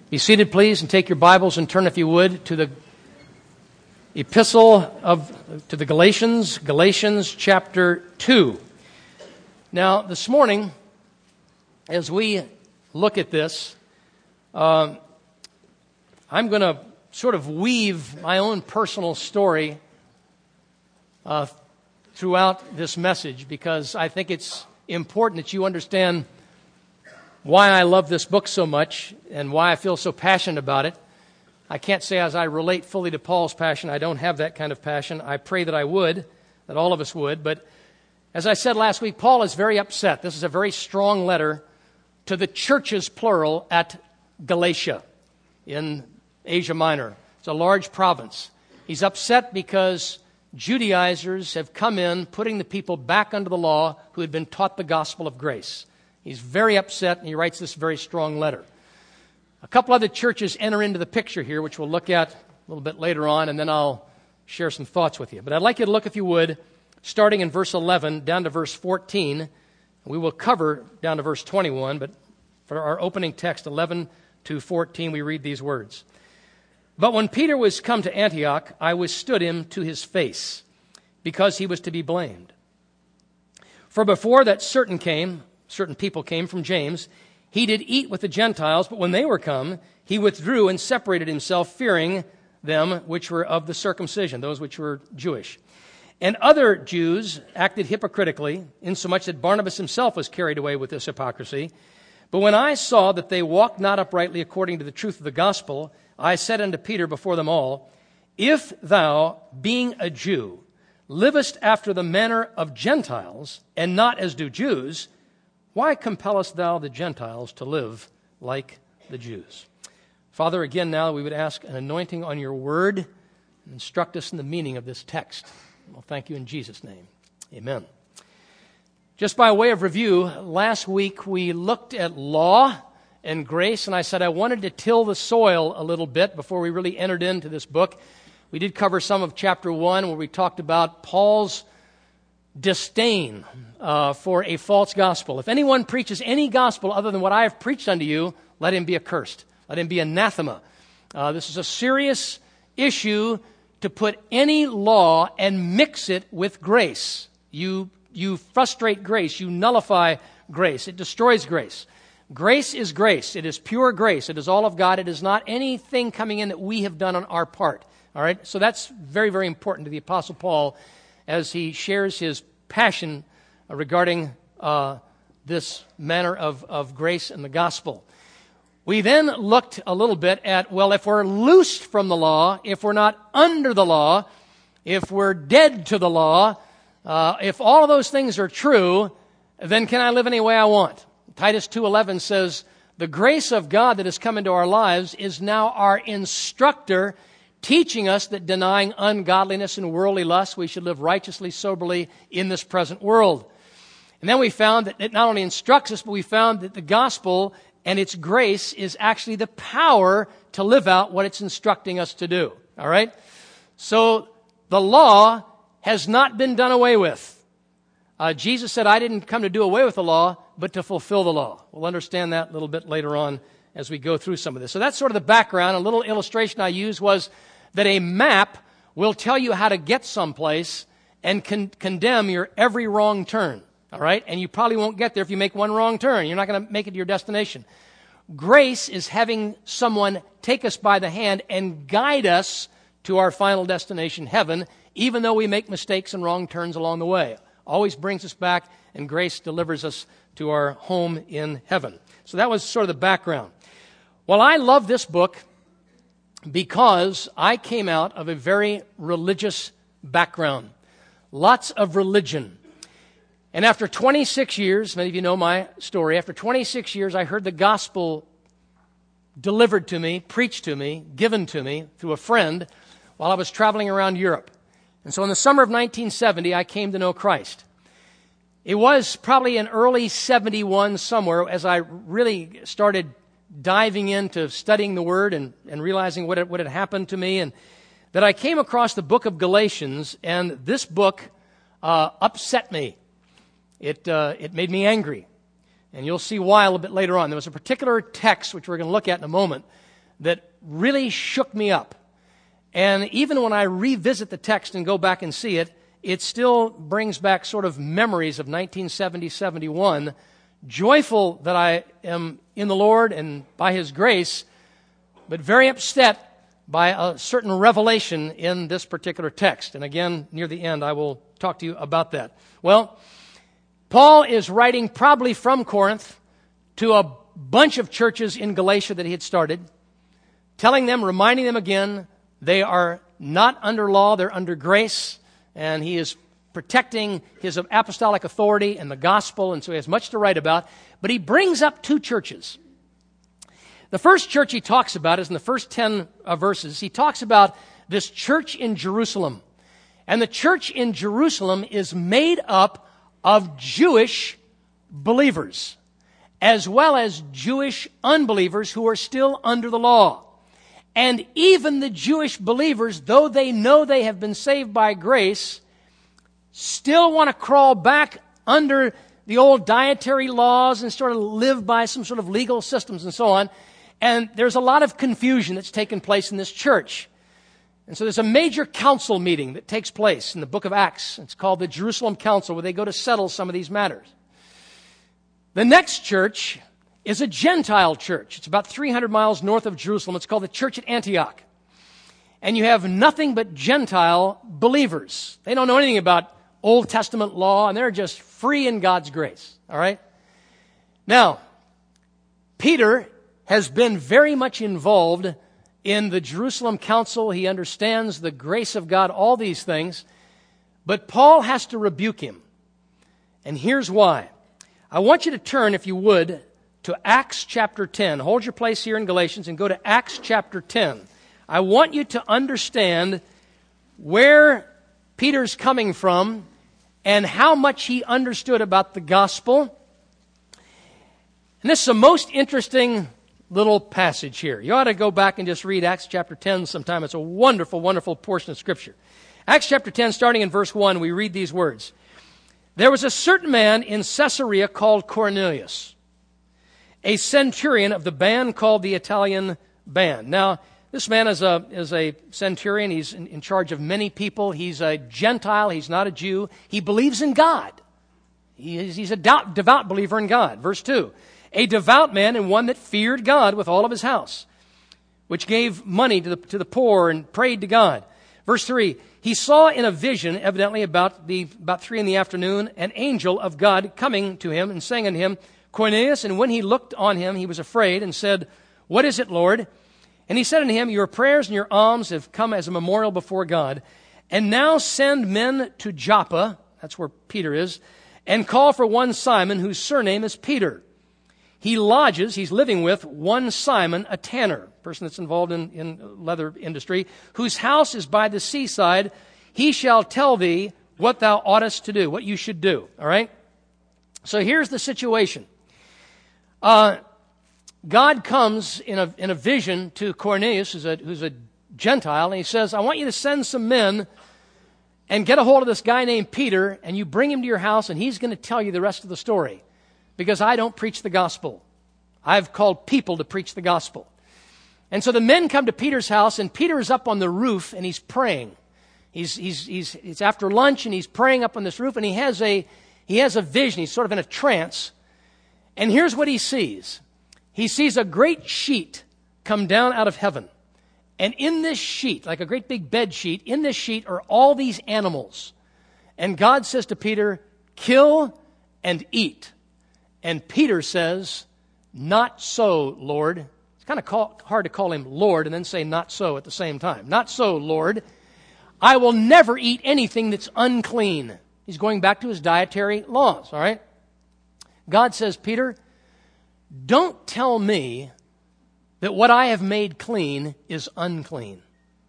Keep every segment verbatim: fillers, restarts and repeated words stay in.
Be seated, please, and take your Bibles and turn, if you would, to the epistle of to the Galatians, Galatians chapter two. Now, this morning, as we look at this, uh, I'm going to sort of weave my own personal story uh, throughout this message, because I think it's important that you understand why I love this book so much and why I feel so passionate about it. I can't say as I relate fully to Paul's passion, I don't have that kind of passion. I pray that I would, that all of us would. But as I said last week, Paul is very upset. This is a very strong letter to the churches, plural, at Galatia in Asia Minor. It's a large province. He's upset because Judaizers have come in, putting the people back under the law who had been taught the gospel of grace. He's very upset, and he writes this very strong letter. A couple other churches enter into the picture here, which we'll look at a little bit later on, and then I'll share some thoughts with you. But I'd like you to look, if you would, starting in verse eleven down to verse fourteen. We will cover down to verse twenty-one, but for our opening text, eleven to fourteen, we read these words. But when Peter was come to Antioch, I withstood him to his face, because he was to be blamed. For before that certain came... certain people came from James, he did eat with the Gentiles, but when they were come, he withdrew and separated himself, fearing them which were of the circumcision, those which were Jewish. And other Jews acted hypocritically, insomuch that Barnabas himself was carried away with this hypocrisy. But when I saw that they walked not uprightly according to the truth of the gospel, I said unto Peter before them all, If thou, being a Jew, livest after the manner of Gentiles, and not as do Jews, why compellest thou the Gentiles to live like the Jews? Father, again now we would ask an anointing on your word and instruct us in the meaning of this text. Well, thank you in Jesus' name. Amen. Just by way of review, last week we looked at law and grace, and I said I wanted to till the soil a little bit before we really entered into this book. We did cover some of chapter one where we talked about Paul's disdain uh, for a false gospel. If anyone preaches any gospel other than what I have preached unto you, let him be accursed. Let him be anathema. Uh, this is a serious issue to put any law and mix it with grace. You, you frustrate grace. You nullify grace. It destroys grace. Grace is grace. It is pure grace. It is all of God. It is not anything coming in that we have done on our part. All right? So that's very, very important to the Apostle Paul as he shares his passion regarding uh, this manner of, of grace and the gospel. We then looked a little bit at, well, if we're loosed from the law, if we're not under the law, if we're dead to the law, uh, if all of those things are true, then can I live any way I want? Titus two eleven says, the grace of God that has come into our lives is now our instructor, teaching us that denying ungodliness and worldly lust, we should live righteously, soberly in this present world. And then we found that it not only instructs us, but we found that the gospel and its grace is actually the power to live out what it's instructing us to do. All right? So the law has not been done away with. Uh, Jesus said, I didn't come to do away with the law, but to fulfill the law. We'll understand that a little bit later on as we go through some of this. So that's sort of the background. A little illustration I used was that a map will tell you how to get someplace and con- condemn your every wrong turn. All right? And you probably won't get there if you make one wrong turn. You're not going to make it to your destination. Grace is having someone take us by the hand and guide us to our final destination, heaven, even though we make mistakes and wrong turns along the way. Always brings us back, and grace delivers us to our home in heaven. So that was sort of the background. Well, I love this book because I came out of a very religious background. Lots of religion. And after twenty-six years, many of you know my story, after twenty-six years, I heard the gospel delivered to me, preached to me, given to me through a friend while I was traveling around Europe. And so in the summer of nineteen seventy, I came to know Christ. It was probably in early seventy-one somewhere as I really started diving into studying the Word and, and realizing what, it, what had happened to me, and that I came across the book of Galatians, and this book uh, upset me. It uh, it made me angry. And you'll see why a little bit later on. There was a particular text, which we're going to look at in a moment, that really shook me up. And even when I revisit the text and go back and see it, it still brings back sort of memories of nineteen seventy, seventy-one, joyful that I am in the Lord and by His grace, but very upset by a certain revelation in this particular text. And again, near the end, I will talk to you about that. Well, Paul is writing probably from Corinth to a bunch of churches in Galatia that he had started, telling them, reminding them again, they are not under law, they're under grace, and he is protecting his apostolic authority and the gospel, and so he has much to write about. But he brings up two churches. The first church he talks about is in the first ten uh, verses. He talks about this church in Jerusalem. And the church in Jerusalem is made up of Jewish believers, as well as Jewish unbelievers who are still under the law. And even the Jewish believers, though they know they have been saved by grace, still want to crawl back under the old dietary laws and sort of live by some sort of legal systems and so on. And there's a lot of confusion that's taken place in this church. And so there's a major council meeting that takes place in the book of Acts. It's called the Jerusalem Council, where they go to settle some of these matters. The next church is a Gentile church. It's about three hundred miles north of Jerusalem. It's called the Church at Antioch. And you have nothing but Gentile believers. They don't know anything about Old Testament law, and they're just free in God's grace. All right? Now, Peter has been very much involved in the Jerusalem Council. He understands the grace of God, all these things. But Paul has to rebuke him. And here's why. I want you to turn, if you would, to Acts chapter ten. Hold your place here in Galatians and go to Acts chapter ten. I want you to understand where Peter's coming from and how much he understood about the gospel. And this is a most interesting little passage here. You ought to go back and just read Acts chapter ten sometime. It's a wonderful, wonderful portion of Scripture. Acts chapter ten, starting in verse one, we read these words. There was a certain man in Caesarea called Cornelius, a centurion of the band called the Italian Band. Now, this man is a is a centurion. He's in, in charge of many people. He's a Gentile. He's not a Jew. He believes in God. He is, he's a devout, devout believer in God. Verse two. A devout man and one that feared God with all of his house, which gave money to the, to the poor and prayed to God. Verse three, he saw in a vision, evidently about the about three in the afternoon, an angel of God coming to him and saying unto him, Cornelius, and when he looked on him, he was afraid and said, What is it, Lord? And he said unto him, Your prayers and your alms have come as a memorial before God. And now send men to Joppa, that's where Peter is, and call for one Simon, whose surname is Peter. He lodges, he's living with one Simon, a tanner, person that's involved in, in leather industry, whose house is by the seaside. He shall tell thee what thou oughtest to do, what you should do. All right? So here's the situation. Uh, God comes in a, in a vision to Cornelius, who's a, who's a Gentile, and he says, I want you to send some men and get a hold of this guy named Peter, and you bring him to your house, and he's going to tell you the rest of the story. Because I don't preach the gospel. I've called people to preach the gospel. And so the men come to Peter's house, and Peter is up on the roof, and he's praying. He's, he's, he's, it's after lunch, and he's praying up on this roof, and he has a, he has a vision. He's sort of in a trance. And here's what he sees. He sees a great sheet come down out of heaven. And in this sheet, like a great big bed sheet, in this sheet are all these animals. And God says to Peter, kill and eat. And Peter says, not so, Lord. It's kind of call, hard to call him Lord and then say not so at the same time. Not so, Lord. I will never eat anything that's unclean. He's going back to his dietary laws, all right? God says, Peter, don't tell me that what I have made clean is unclean.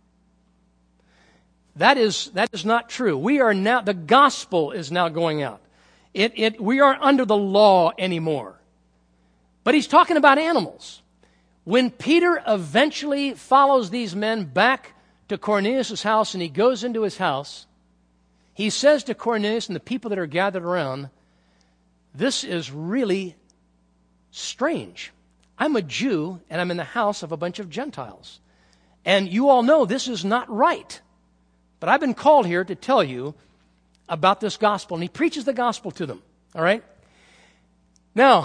That is, that is not true. We are now, the gospel is now going out. It, it, we aren't under the law anymore. But he's talking about animals. When Peter eventually follows these men back to Cornelius' house and he goes into his house, he says to Cornelius and the people that are gathered around, this is really strange. I'm a Jew, and I'm in the house of a bunch of Gentiles. And you all know this is not right. But I've been called here to tell you about this gospel. And he preaches the gospel to them. All right? Now,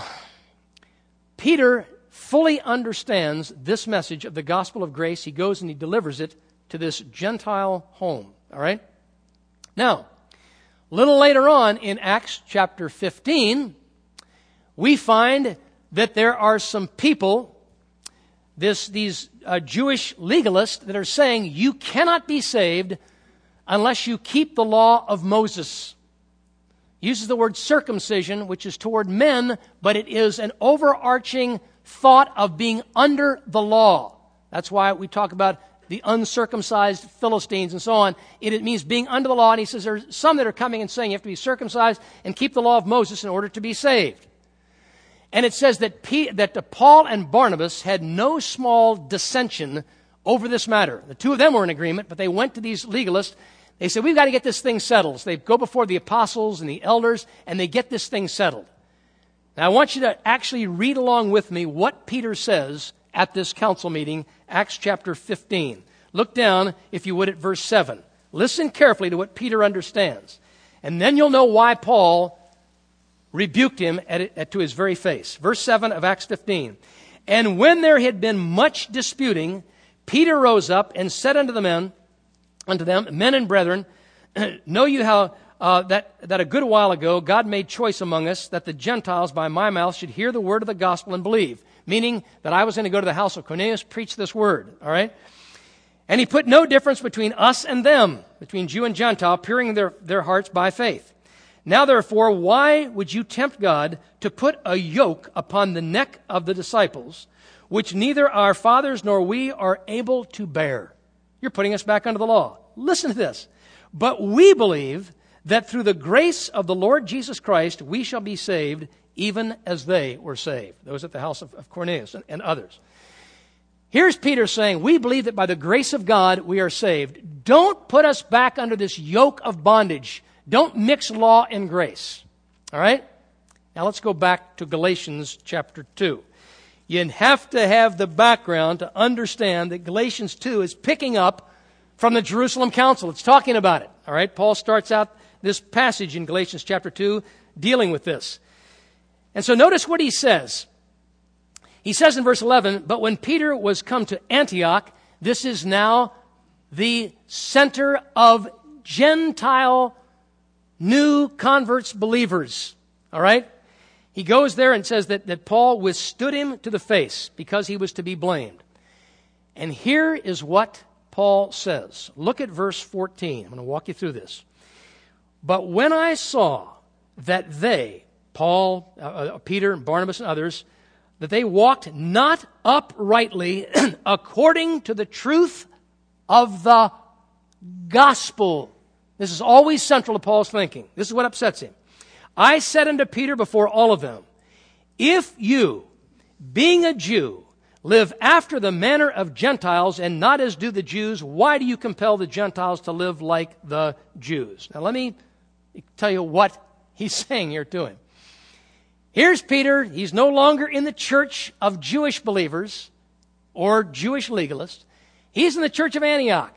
Peter fully understands this message of the gospel of grace. He goes and he delivers it to this Gentile home. All right? Now, a little later on in Acts chapter fifteen, we find that there are some people, this, these uh, Jewish legalists, that are saying you cannot be saved unless you keep the law of Moses. Uses the word circumcision, which is toward men, but it is an overarching thought of being under the law. That's why we talk about the uncircumcised Philistines and so on. It, it means being under the law. And he says there's some that are coming and saying you have to be circumcised and keep the law of Moses in order to be saved. And it says that, P, that Paul and Barnabas had no small dissension over this matter. The two of them were in agreement, but they went to these legalists. They said, we've got to get this thing settled. So they go before the apostles and the elders, and they get this thing settled. Now, I want you to actually read along with me what Peter says at this council meeting, Acts chapter fifteen. Look down, if you would, at verse seven. Listen carefully to what Peter understands. And then you'll know why Paul rebuked him at it, at, to his very face. Verse seven of Acts fifteen. And when there had been much disputing, Peter rose up and said unto the men, unto them, men and brethren, know you how uh, that, that a good while ago God made choice among us that the Gentiles by my mouth should hear the word of the gospel and believe. Meaning that I was going to go to the house of Cornelius, preach this word. All right? And he put no difference between us and them, between Jew and Gentile, peering their, their hearts by faith. Now therefore, why would you tempt God to put a yoke upon the neck of the disciples, which neither our fathers nor we are able to bear? You're putting us back under the law. Listen to this. But we believe that through the grace of the Lord Jesus Christ, we shall be saved, even as they were saved. Those at the house of, of Cornelius and, and others. Here's Peter saying, we believe that by the grace of God, we are saved. Don't put us back under this yoke of bondage. Don't mix law and grace. All right? Now let's go back to Galatians chapter two. You have to have the background to understand that Galatians two is picking up from the Jerusalem Council. It's talking about it. All right? Paul starts out this passage in Galatians chapter two dealing with this. And so notice what he says. He says in verse eleven, but when Peter was come to Antioch, this is now the center of Gentile new converts, believers. All right? He goes there and says that, that Paul withstood him to the face because he was to be blamed. And here is what Paul says. Look at verse fourteen. I'm going to walk you through this. But when I saw that they, Paul, uh, Peter, and Barnabas and others, that they walked not uprightly according to the truth of the gospel. This is always central to Paul's thinking. This is what upsets him. I said unto Peter before all of them, if you, being a Jew, live after the manner of Gentiles and not as do the Jews, why do you compel the Gentiles to live like the Jews? Now let me tell you what he's saying here to him. Here's Peter. He's no longer in the church of Jewish believers or Jewish legalists. He's in the church of Antioch.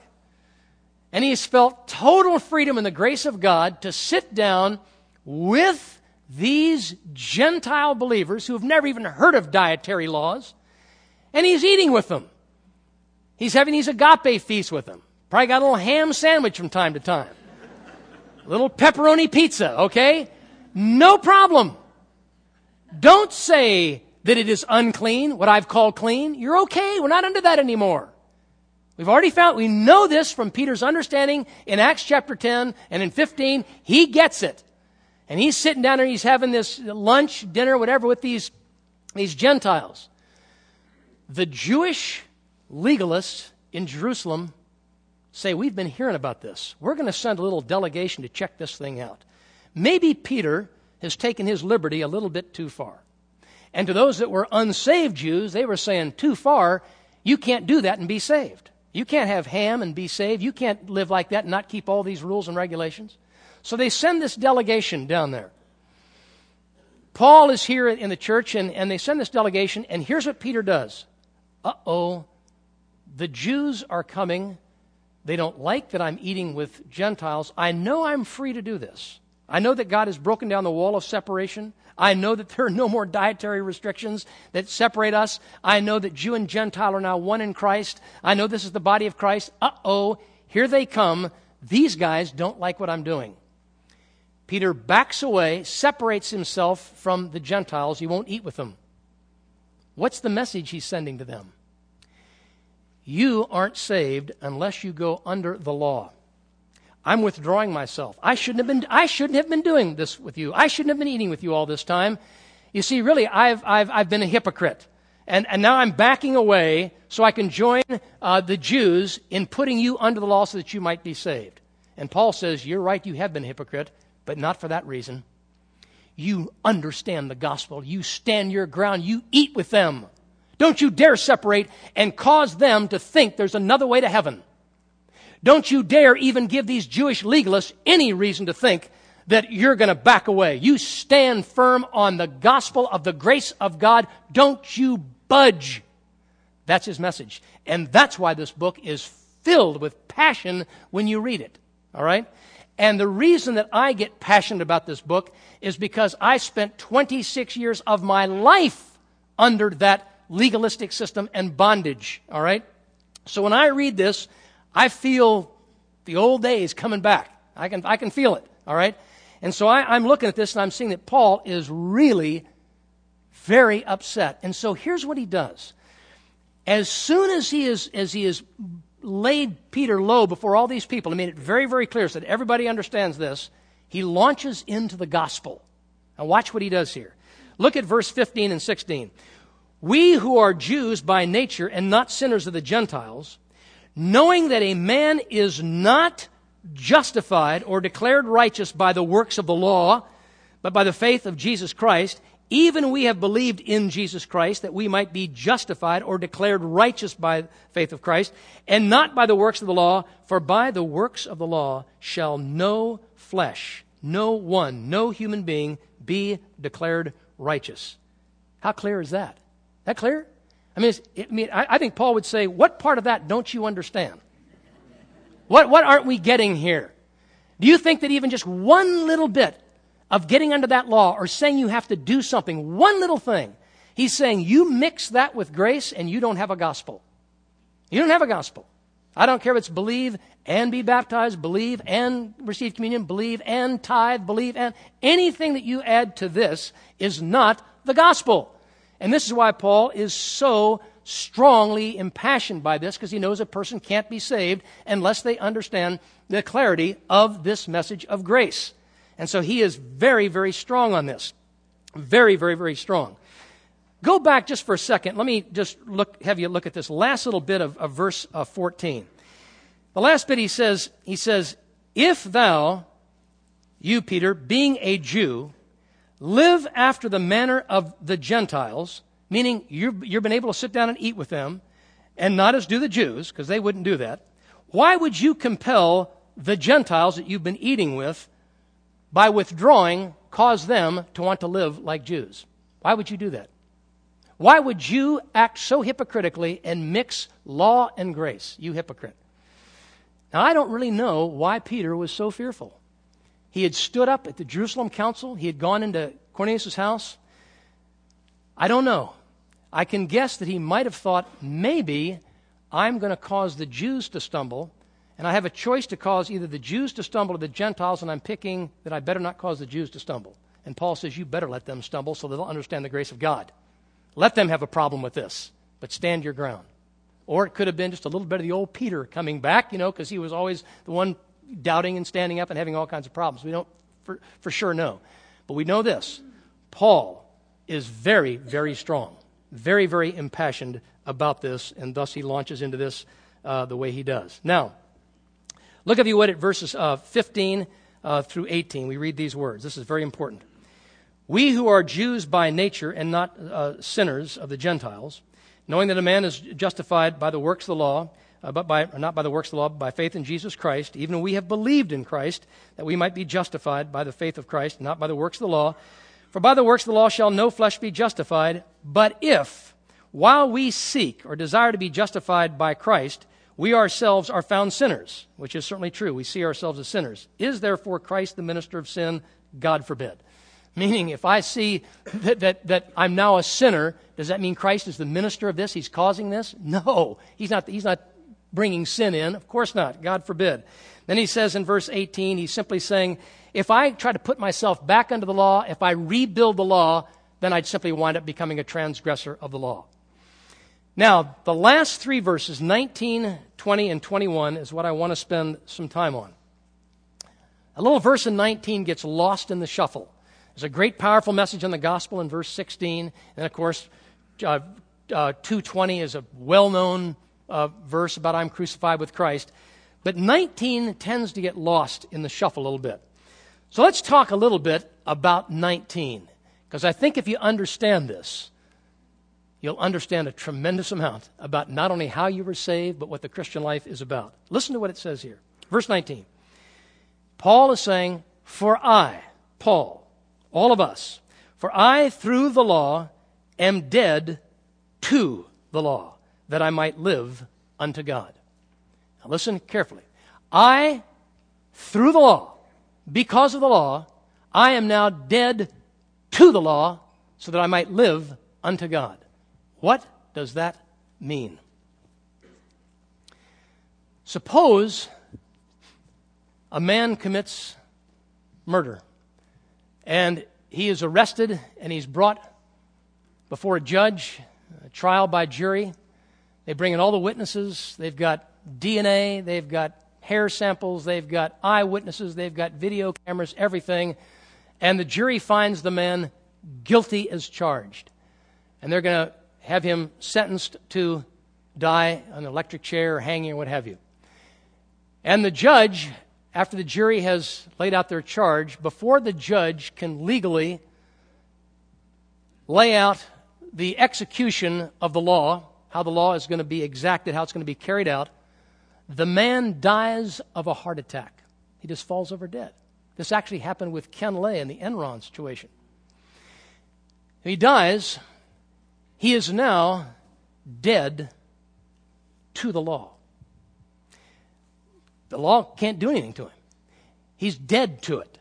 And he's felt total freedom in the grace of God to sit down with these Gentile believers who have never even heard of dietary laws. And he's eating with them. He's having these agape feasts with them. Probably got a little ham sandwich from time to time. A little pepperoni pizza, okay? No problem. Don't say that it is unclean, what I've called clean. You're okay. We're not under that anymore. We've already found, we know this from Peter's understanding in Acts chapter ten and in fifteen. He gets it. And he's sitting down there, he's having this lunch, dinner, whatever, with these, these Gentiles. The Jewish legalists in Jerusalem say, we've been hearing about this. We're going to send a little delegation to check this thing out. Maybe Peter has taken his liberty a little bit too far. And to those that were unsaved Jews, they were saying, too far, you can't do that and be saved. You can't have ham and be saved. You can't live like that and not keep all these rules and regulations. So they send this delegation down there. Paul is here in the church, and, and they send this delegation, and here's what Peter does. Uh-oh, the Jews are coming. They don't like that I'm eating with Gentiles. I know I'm free to do this. I know that God has broken down the wall of separation. I know that there are no more dietary restrictions that separate us. I know that Jew and Gentile are now one in Christ. I know this is the body of Christ. Uh-oh, here they come. These guys don't like what I'm doing. Peter backs away, separates himself from the Gentiles. He won't eat with them. What's the message he's sending to them? You aren't saved unless you go under the law. I'm withdrawing myself. I shouldn't have been, I shouldn't have been doing this with you. I shouldn't have been eating with you all this time. You see, really, I've, I've, I've been a hypocrite. And, and now I'm backing away so I can join uh, the Jews in putting you under the law so that you might be saved. And Paul says, you're right, you have been a hypocrite, but not for that reason. You understand the gospel. You stand your ground. You eat with them. Don't you dare separate and cause them to think there's another way to heaven. Don't you dare even give these Jewish legalists any reason to think that you're going to back away. You stand firm on the gospel of the grace of God. Don't you budge. That's his message. And that's why this book is filled with passion when you read it. All right? And the reason that I get passionate about this book is because I spent twenty-six years of my life under that legalistic system and bondage. All right? So when I read this, I feel the old days coming back. I can I can feel it, all right? And so I, I'm looking at this and I'm seeing that Paul is really very upset. And so here's what he does. As soon as he is as he is laid Peter low before all these people, I made it very, very clear so that everybody understands this, he launches into the gospel. Now watch what he does here. Look at verse fifteen and sixteen. We who are Jews by nature and not sinners of the Gentiles, knowing that a man is not justified or declared righteous by the works of the law, but by the faith of Jesus Christ, even we have believed in Jesus Christ that we might be justified or declared righteous by faith of Christ, and not by the works of the law, for by the works of the law shall no flesh, no one, no human being be declared righteous. How clear is that? That clear? I mean, it's, I mean, I, I think Paul would say, what part of that don't you understand? What, what aren't we getting here? Do you think that even just one little bit of getting under that law or saying you have to do something, one little thing, he's saying you mix that with grace and you don't have a gospel. You don't have a gospel. I don't care if it's believe and be baptized, believe and receive communion, believe and tithe, believe and anything that you add to this is not the gospel. And this is why Paul is so strongly impassioned by this, because he knows a person can't be saved unless they understand the clarity of this message of grace. And so he is very, very strong on this. Very, very, very strong. Go back just for a second. Let me just look, have you look at this last little bit of, of verse uh, fourteen. The last bit he says, he says, if thou, you Peter, being a Jew, live after the manner of the Gentiles, meaning you've, you've been able to sit down and eat with them, and not as do the Jews, because they wouldn't do that. Why would you compel the Gentiles that you've been eating with, by withdrawing, cause them to want to live like Jews? Why would you do that? Why would you act so hypocritically and mix law and grace, you hypocrite? Now, I don't really know why Peter was so fearful. He had stood up at the Jerusalem council. He had gone into Cornelius' house. I don't know. I can guess that he might have thought, maybe I'm going to cause the Jews to stumble, and I have a choice to cause either the Jews to stumble or the Gentiles, and I'm picking that I better not cause the Jews to stumble. And Paul says, you better let them stumble so they'll understand the grace of God. Let them have a problem with this, but stand your ground. Or it could have been just a little bit of the old Peter coming back, you know, because he was always the one doubting and standing up and having all kinds of problems. We don't for, for sure know. But we know this. Paul is very, very strong, very, very impassioned about this, and thus he launches into this uh, the way he does. Now, look if you would at verses uh, fifteen uh, through eighteen. We read these words. This is very important. We who are Jews by nature and not uh, sinners of the Gentiles, knowing that a man is justified by the works of the law, Uh, but by, not by the works of the law, but by faith in Jesus Christ, even we have believed in Christ, that we might be justified by the faith of Christ, not by the works of the law. For by the works of the law shall no flesh be justified, but if, while we seek or desire to be justified by Christ, we ourselves are found sinners, which is certainly true. We see ourselves as sinners. Is therefore Christ the minister of sin? God forbid. Meaning, if I see that, that, that I'm now a sinner, does that mean Christ is the minister of this? He's causing this? No. He's not, he's not bringing sin in. Of course not. God forbid. Then he says in verse eighteen, he's simply saying, if I try to put myself back under the law, if I rebuild the law, then I'd simply wind up becoming a transgressor of the law. Now, the last three verses, nineteen, twenty, and twenty-one, is what I want to spend some time on. A little verse in nineteen gets lost in the shuffle. There's a great, powerful message on the gospel in verse sixteen. And, of course, uh, uh, two twenty is a well-known uh, verse about I'm crucified with Christ. But nineteen tends to get lost in the shuffle a little bit. So let's talk a little bit about nineteen. Because I think if you understand this, you'll understand a tremendous amount about not only how you were saved, but what the Christian life is about. Listen to what it says here. Verse nineteen. Paul is saying, for I, Paul, all of us, for I, through the law, am dead to the law, that I might live unto God. Now listen carefully. I, through the law, because of the law, I am now dead to the law, so that I might live unto God. What does that mean? Suppose a man commits murder, and he is arrested, and he's brought before a judge, a trial by jury. They bring in all the witnesses. They've got D N A. They've got hair samples. They've got eyewitnesses. They've got video cameras, everything. And the jury finds the man guilty as charged. And they're going to have him sentenced to die on an electric chair or hanging or what have you. And the judge, after the jury has laid out their charge, before the judge can legally lay out the execution of the law, how the law is going to be exacted, how it's going to be carried out, the man dies of a heart attack. He just falls over dead. This actually happened with Ken Lay in the Enron situation. He dies. He is now dead to the law. The law can't do anything to him. He's dead to it.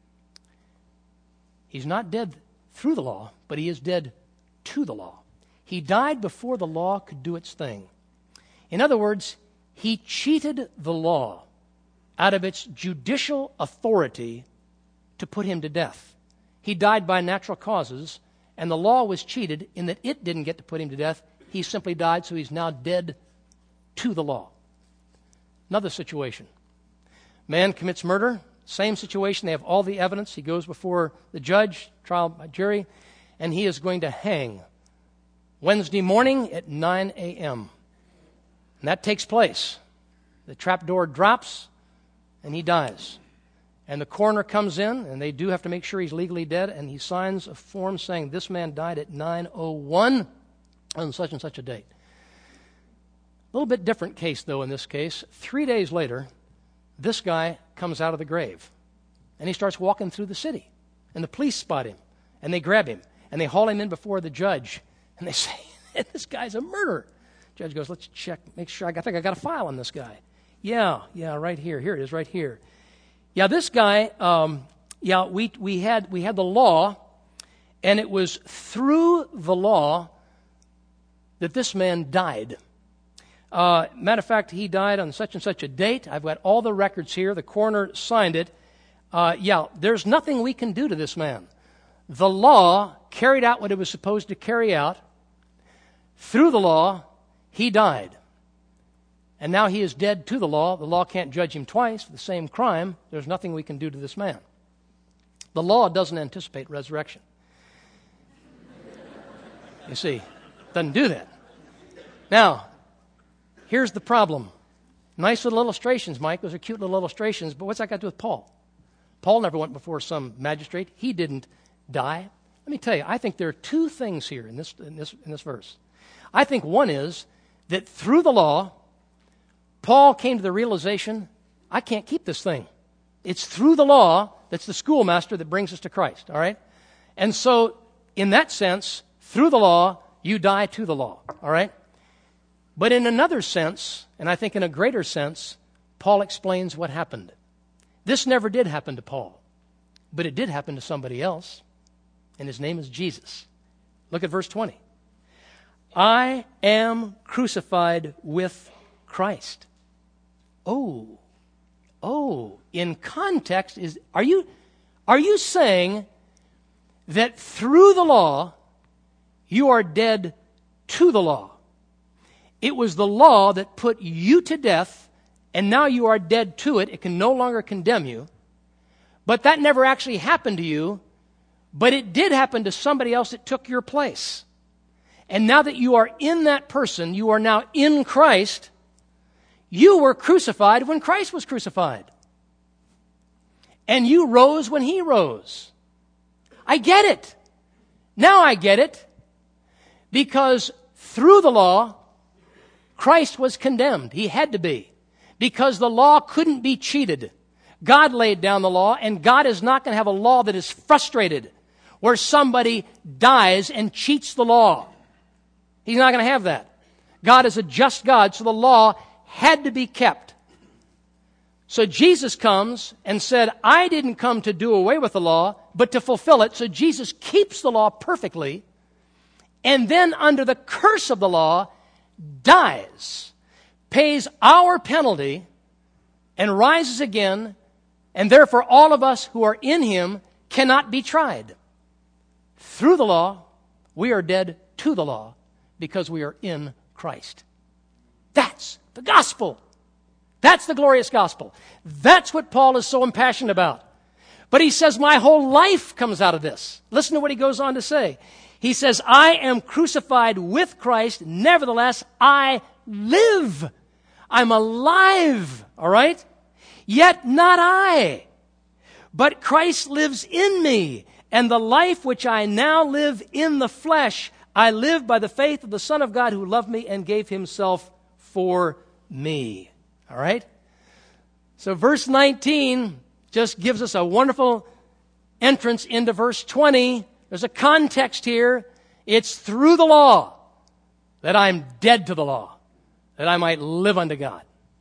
He's not dead through the law, but he is dead to the law. He died before the law could do its thing. In other words, he cheated the law out of its judicial authority to put him to death. He died by natural causes, and the law was cheated in that it didn't get to put him to death. He simply died, so he's now dead to the law. Another situation. Man commits murder. Same situation. They have all the evidence. He goes before the judge, trial by jury, and he is going to hang Wednesday morning at nine a.m. And that takes place. The trap door drops, and he dies. And the coroner comes in, and they do have to make sure he's legally dead, and he signs a form saying this man died at nine oh one on such and such a date. A little bit different case, though, in this case. Three days later, this guy comes out of the grave, and he starts walking through the city. And the police spot him, and they grab him, and they haul him in before the judge, and they say, this guy's a murderer. Judge goes, let's check, make sure. I think I got a file on this guy. Yeah, yeah, right here. Here it is, right here. Yeah, this guy. Um, yeah, we we had we had the law, and it was through the law that this man died. Uh, matter of fact, he died on such and such a date. I've got all the records here. The coroner signed it. Uh, yeah, there's nothing we can do to this man. The law carried out what it was supposed to carry out. Through the law, he died. And now he is dead to the law. The law can't judge him twice for the same crime. There's nothing we can do to this man. The law doesn't anticipate resurrection. You see, doesn't do that. Now, here's the problem. Nice little illustrations, Mike. Those are cute little illustrations, but what's that got to do with Paul? Paul never went before some magistrate. He didn't die. Let me tell you, I think there are two things here in this, in this, in this verse. I think one is that through the law, Paul came to the realization, I can't keep this thing. It's through the law that's the schoolmaster that brings us to Christ, all right? And so, in that sense, through the law, you die to the law, all right? But in another sense, and I think in a greater sense, Paul explains what happened. This never did happen to Paul, but it did happen to somebody else, and his name is Jesus. Look at verse twenty. I am crucified with Christ. Oh, oh, in context, is are you are you saying that through the law, you are dead to the law? It was the law that put you to death, and now you are dead to it. It can no longer condemn you. But that never actually happened to you, but it did happen to somebody else that took your place. And now that you are in that person, you are now in Christ. You were crucified when Christ was crucified. And you rose when he rose. I get it. Now I get it. Because through the law, Christ was condemned. He had to be. Because the law couldn't be cheated. God laid down the law, and God is not going to have a law that is frustrated, where somebody dies and cheats the law. He's not going to have that. God is a just God, so the law had to be kept. So Jesus comes and said, I didn't come to do away with the law, but to fulfill it. So Jesus keeps the law perfectly, and then under the curse of the law, dies, pays our penalty, and rises again, and therefore all of us who are in him cannot be tried. Through the law, we are dead to the law because we are in Christ. That's the gospel. That's the glorious gospel. That's what Paul is so impassioned about. But he says, my whole life comes out of this. Listen to what he goes on to say. He says, I am crucified with Christ, nevertheless I live. I'm alive, all right? Yet not I, but Christ lives in me, and the life which I now live in the flesh, I live by the faith of the Son of God who loved me and gave himself for me. All right? So verse nineteen just gives us a wonderful entrance into verse twenty. There's a context here. It's through the law that I'm dead to the law, that I might live unto God.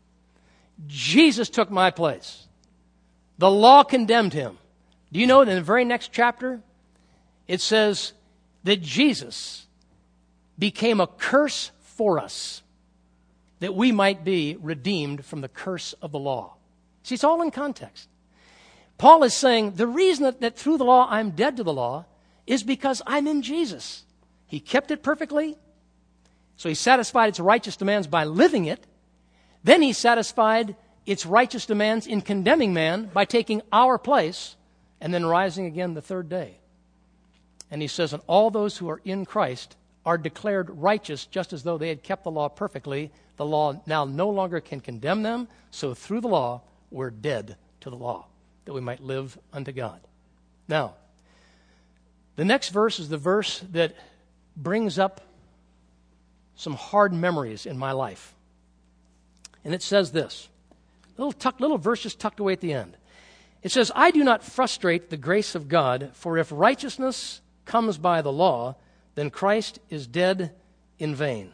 Jesus took my place. The law condemned him. Do you know that in the very next chapter, it says that Jesus became a curse for us, that we might be redeemed from the curse of the law. See, it's all in context. Paul is saying the reason that, that through the law I'm dead to the law is because I'm in Jesus. He kept it perfectly, so he satisfied its righteous demands by living it. Then he satisfied its righteous demands in condemning man by taking our place and then rising again the third day. And he says, and all those who are in Christ are declared righteous just as though they had kept the law perfectly. The law now no longer can condemn them, so through the law we're dead to the law, that we might live unto God. Now, the next verse is the verse that brings up some hard memories in my life. And it says this, little tuck, little verse just tucked away at the end. It says, I do not frustrate the grace of God, for if righteousness comes by the law, then Christ is dead in vain.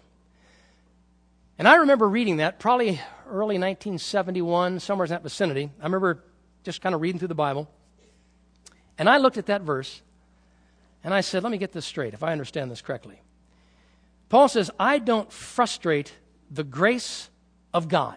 And I remember reading that probably early nineteen seventy-one, somewhere in that vicinity. I remember just kind of reading through the Bible. And I looked at that verse, and I said, let me get this straight, if I understand this correctly. Paul says, I don't frustrate the grace of God.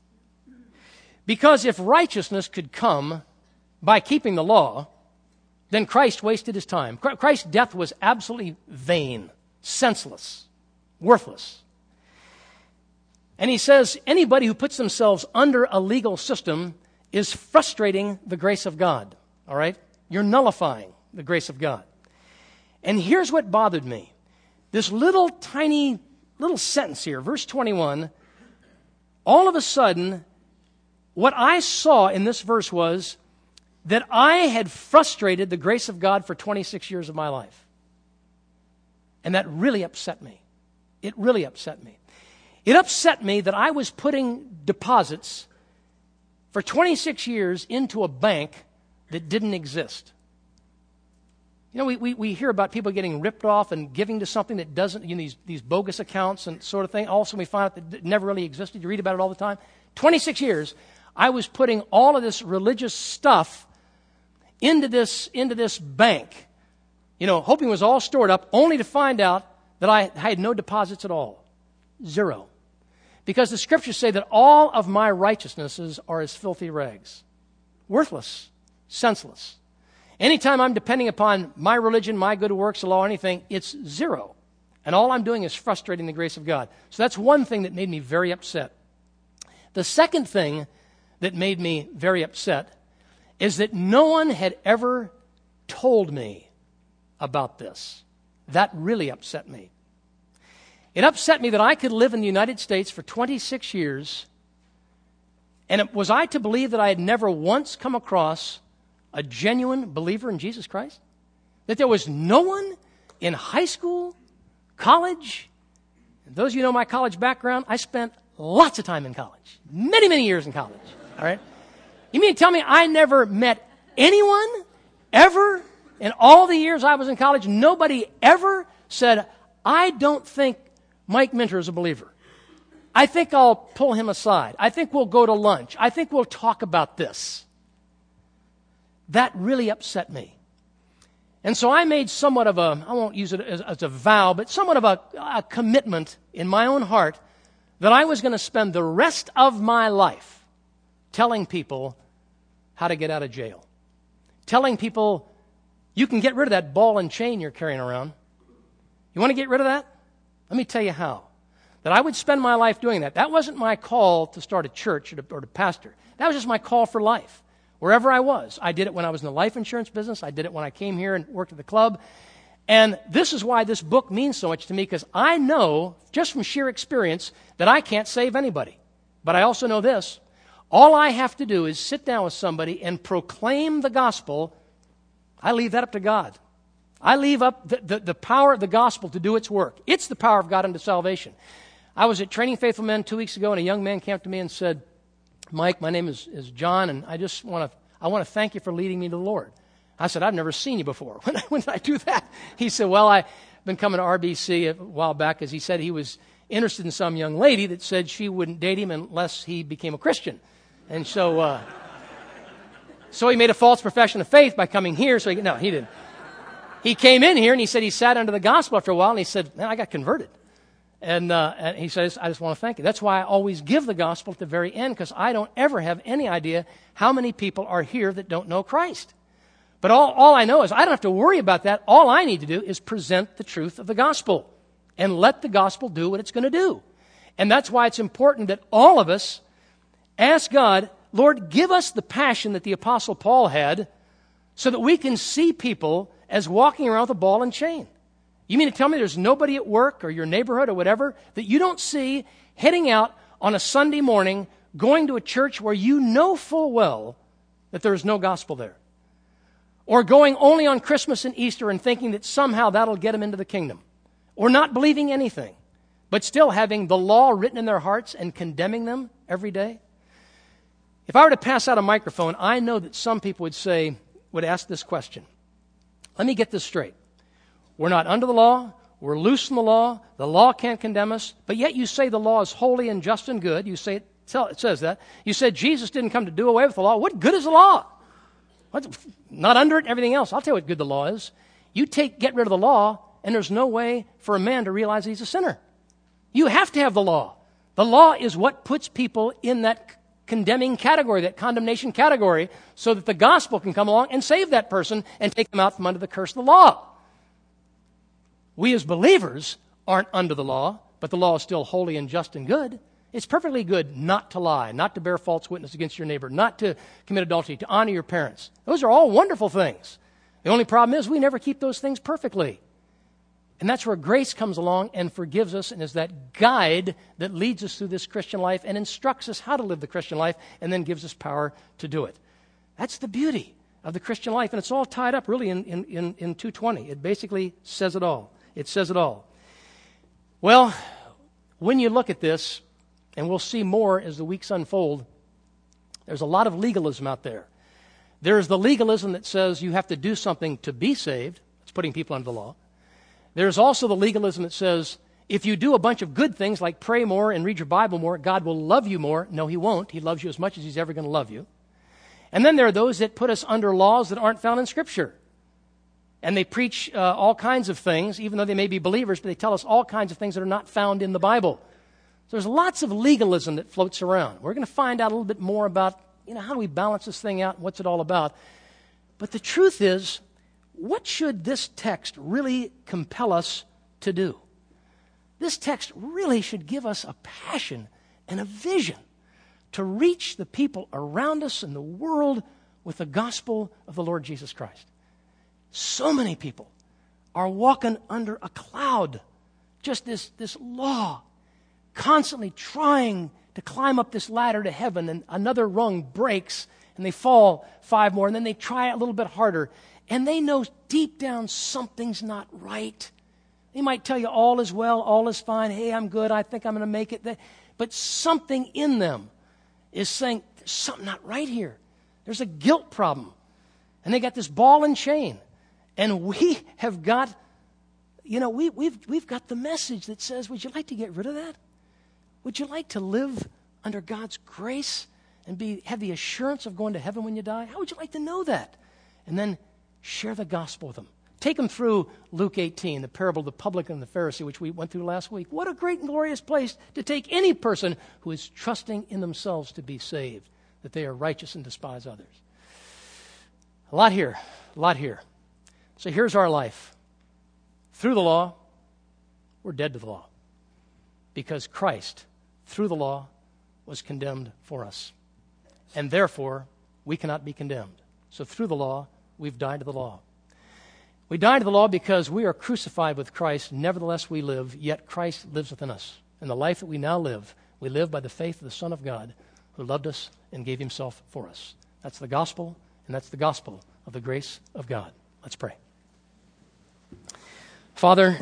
Because if righteousness could come by keeping the law, then Christ wasted his time. Christ's death was absolutely vain, senseless, worthless. And he says anybody who puts themselves under a legal system is frustrating the grace of God. All right? You're nullifying the grace of God. And here's what bothered me. This little tiny little sentence here, verse twenty-one, all of a sudden, what I saw in this verse was that I had frustrated the grace of God for twenty-six years of my life. And that really upset me. It really upset me. It upset me that I was putting deposits for twenty-six years into a bank that didn't exist. You know, we, we, we hear about people getting ripped off and giving to something that doesn't, you know, these, these bogus accounts and sort of thing. Also, we find out that it never really existed. You read about it all the time. twenty-six years, I was putting all of this religious stuff into this, into this bank, you know, hoping it was all stored up, only to find out that I had no deposits at all. Zero. Because the scriptures say that all of my righteousnesses are as filthy rags. Worthless. Senseless. Anytime I'm depending upon my religion, my good works, the law, anything, it's zero. And all I'm doing is frustrating the grace of God. So that's one thing that made me very upset. The second thing that made me very upset is that no one had ever told me about this. That really upset me. It upset me that I could live in the United States for twenty-six years, and it, was I to believe that I had never once come across a genuine believer in Jesus Christ? That there was no one in high school, college, and those of you who know my college background, I spent lots of time in college, many, many years in college, all right? You mean to tell me I never met anyone ever in all the years I was in college? Nobody ever said, I don't think Mike Minter is a believer. I think I'll pull him aside. I think we'll go to lunch. I think we'll talk about this. That really upset me. And so I made somewhat of a, I won't use it as, as a vow, but somewhat of a, a commitment in my own heart that I was going to spend the rest of my life telling people how to get out of jail. Telling people, you can get rid of that ball and chain you're carrying around. You want to get rid of that? Let me tell you how. That I would spend my life doing that. That wasn't my call to start a church or to, or to pastor. That was just my call for life. Wherever I was. I did it when I was in the life insurance business. I did it when I came here and worked at the club. And this is why this book means so much to me, because I know, just from sheer experience, that I can't save anybody. But I also know this. All I have to do is sit down with somebody and proclaim the gospel. I leave that up to God. I leave up the, the, the power of the gospel to do its work. It's the power of God unto salvation. I was at Training Faithful Men two weeks ago, and a young man came up to me and said, Mike, my name is, is John, and I just want to I want to thank you for leading me to the Lord. I said, I've never seen you before. When, when did I do that? He said, well, I've been coming to R B C a while back, because he said he was interested in some young lady that said she wouldn't date him unless he became a Christian. And so uh, so he made a false profession of faith by coming here. So he, no, he didn't. He came in here, and he said he sat under the gospel after a while, and he said, man, I got converted. And, uh, and he says, I just want to thank you. That's why I always give the gospel at the very end, because I don't ever have any idea how many people are here that don't know Christ. But all, all I know is I don't have to worry about that. All I need to do is present the truth of the gospel and let the gospel do what it's going to do. And that's why it's important that all of us ask God, Lord, give us the passion that the Apostle Paul had so that we can see people as walking around with a ball and chain. You mean to tell me there's nobody at work or your neighborhood or whatever that you don't see heading out on a Sunday morning, going to a church where you know full well that there is no gospel there? Or going only on Christmas and Easter and thinking that somehow that'll get them into the kingdom? Or not believing anything, but still having the law written in their hearts and condemning them every day? If I were to pass out a microphone, I know that some people would say, would ask this question. Let me get this straight. We're not under the law. We're loose from the law. The law can't condemn us. But yet you say the law is holy and just and good. You say it, it says that. You said Jesus didn't come to do away with the law. What good is the law? What, not under it and everything else. I'll tell you what good the law is. You take, get rid of the law, and there's no way for a man to realize he's a sinner. You have to have the law. The law is what puts people in that condemning category, that condemnation category, so that the gospel can come along and save that person and take them out from under the curse of the law. We as believers aren't under the law, but the law is still holy and just and good. It's perfectly good not to lie, not to bear false witness against your neighbor, not to commit adultery, to honor your parents. Those are all wonderful things. The only problem is we never keep those things perfectly. And that's where grace comes along and forgives us and is that guide that leads us through this Christian life and instructs us how to live the Christian life and then gives us power to do it. That's the beauty of the Christian life, and it's all tied up really in, in, in, in two twenty. It basically says it all. It says it all. Well, when you look at this, and we'll see more as the weeks unfold, there's a lot of legalism out there. There's the legalism that says you have to do something to be saved. It's putting people under the law. There's also the legalism that says, if you do a bunch of good things like pray more and read your Bible more, God will love you more. No, he won't. He loves you as much as he's ever going to love you. And then there are those that put us under laws that aren't found in Scripture. And they preach uh, all kinds of things, even though they may be believers, but they tell us all kinds of things that are not found in the Bible. So there's lots of legalism that floats around. We're going to find out a little bit more about, you know, how do we balance this thing out and what's it all about. But the truth is, what should this text really compel us to do? This text really should give us a passion and a vision to reach the people around us in the world with the gospel of the Lord Jesus Christ. So many people are walking under a cloud, just this, this law, constantly trying to climb up this ladder to heaven, and another rung breaks, and they fall five more, and then they try a little bit harder, and they know deep down something's not right. They might tell you all is well, all is fine, hey, I'm good, I think I'm going to make it. But something in them is saying, there's something not right here. There's a guilt problem. And they got this ball and chain. And we have got, you know, we, we've, we've got the message that says, would you like to get rid of that? Would you like to live under God's grace and be have the assurance of going to heaven when you die? How would you like to know that? And then share the gospel with them. Take them through Luke eighteen, the parable of the publican and the Pharisee, which we went through last week. What a great and glorious place to take any person who is trusting in themselves to be saved, that they are righteous and despise others. A lot here, a lot here. So here's our life. Through the law, we're dead to the law. Because Christ, through the law, was condemned for us. And therefore, we cannot be condemned. So through the law, we've died to the law. We die to the law because we are crucified with Christ. Nevertheless, we live, yet Christ lives within us. And the life that we now live, we live by the faith of the Son of God who loved us and gave himself for us. That's the gospel, and that's the gospel of the grace of God. Let's pray. Father,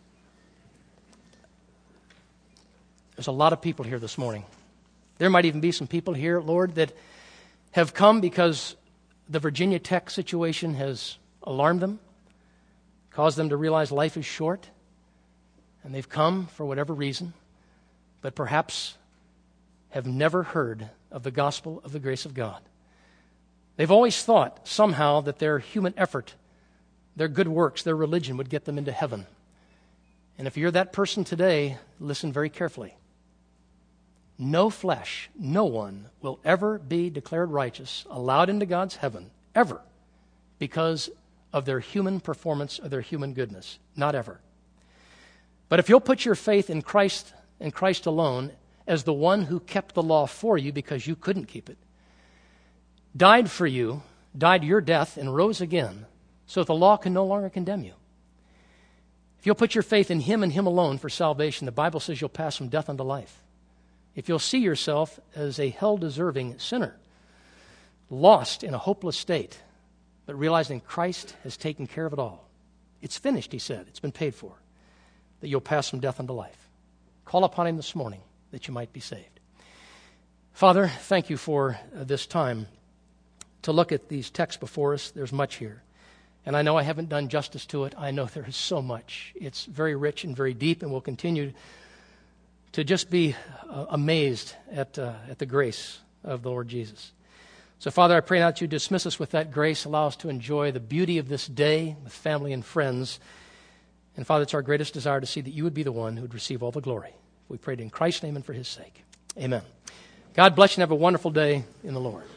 there's a lot of people here this morning. There might even be some people here, Lord, that have come because the Virginia Tech situation has alarmed them, caused them to realize life is short, and they've come for whatever reason, but perhaps have never heard of the gospel of the grace of God. They've always thought somehow that their human effort, their good works, their religion would get them into heaven. And if you're that person today, listen very carefully. No flesh, no one will ever be declared righteous, allowed into God's heaven, ever, because of their human performance or their human goodness. Not ever. But if you'll put your faith in Christ and Christ alone as the one who kept the law for you because you couldn't keep it, died for you, died your death, and rose again, so that the law can no longer condemn you. If you'll put your faith in him and him alone for salvation, the Bible says you'll pass from death unto life. If you'll see yourself as a hell-deserving sinner, lost in a hopeless state, but realizing Christ has taken care of it all. It's finished, he said. It's been paid for. That you'll pass from death unto life. Call upon him this morning that you might be saved. Father, thank you for uh, this time to look at these texts before us. There's much here. And I know I haven't done justice to it. I know there is so much. It's very rich and very deep, and we'll continue to just be uh, amazed at, uh, at the grace of the Lord Jesus. So, Father, I pray now that you dismiss us with that grace, allow us to enjoy the beauty of this day with family and friends. And, Father, it's our greatest desire to see that you would be the one who would receive all the glory. We pray it in Christ's name and for his sake. Amen. God bless you and have a wonderful day in the Lord.